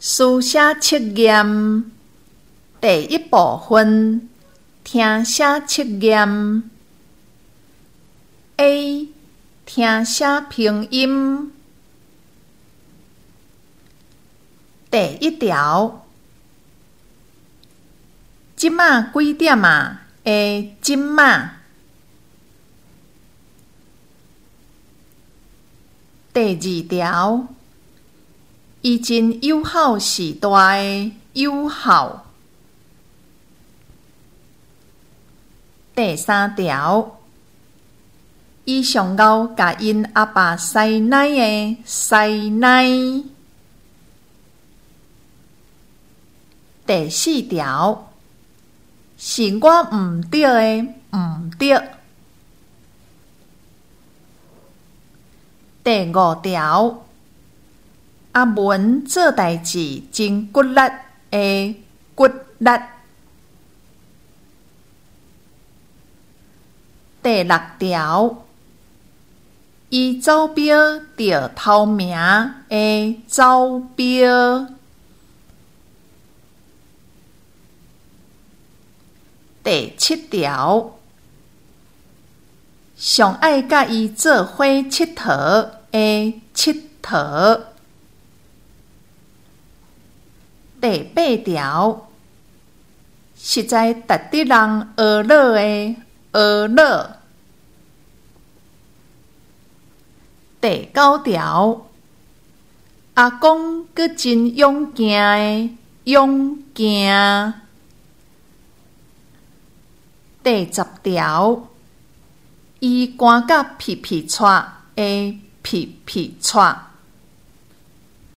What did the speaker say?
书写测验第一部分，听写测验。A. 听写拼音。第一条，即马几点啊？的即马。第二条，伊真友好时代的友好。第三条，伊上贤甲因阿爸师奶的师奶。第四条，是我毋对的毋对。第五条，阿文做代志真骨力的骨力。第六条，伊走标着头名的走标。第七条，上爱甲伊做伙佚佗的佚佗。第八条，实在值得人学乐的学乐。第九条，阿公阁真勇健的勇健。第十条，伊赶甲皮皮带的皮皮带。